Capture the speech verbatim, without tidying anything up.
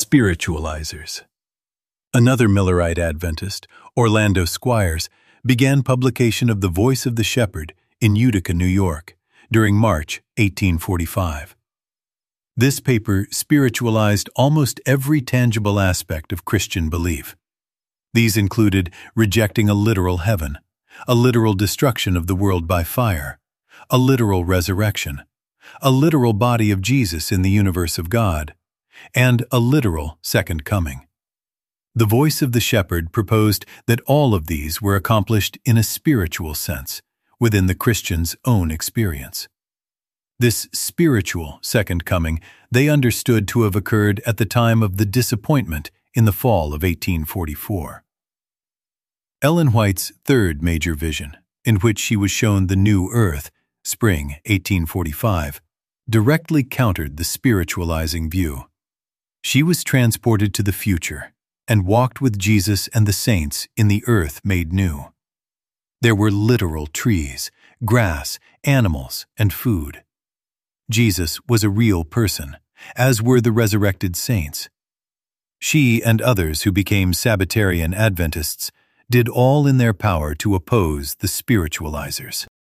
Spiritualizers. Another Millerite Adventist, Orlando Squires, began publication of The Voice of the Shepherd in Utica, New York, during March eighteen forty-five. This paper spiritualized almost every tangible aspect of Christian belief. These included rejecting a literal heaven, a literal destruction of the world by fire, a literal resurrection, a literal body of Jesus in the universe of God, and a literal second coming. The Voice of the Shepherd proposed that all of these were accomplished in a spiritual sense, within the Christian's own experience. This spiritual second coming they understood to have occurred at the time of the disappointment in the fall of eighteen forty-four. Ellen White's third major vision, in which she was shown the new earth, spring eighteen forty-five, directly countered the spiritualizing view. She was transported to the future and walked with Jesus and the saints in the earth made new. There were literal trees, grass, animals, and food. Jesus was a real person, as were the resurrected saints. She and others who became Sabbatarian Adventists did all in their power to oppose the spiritualizers.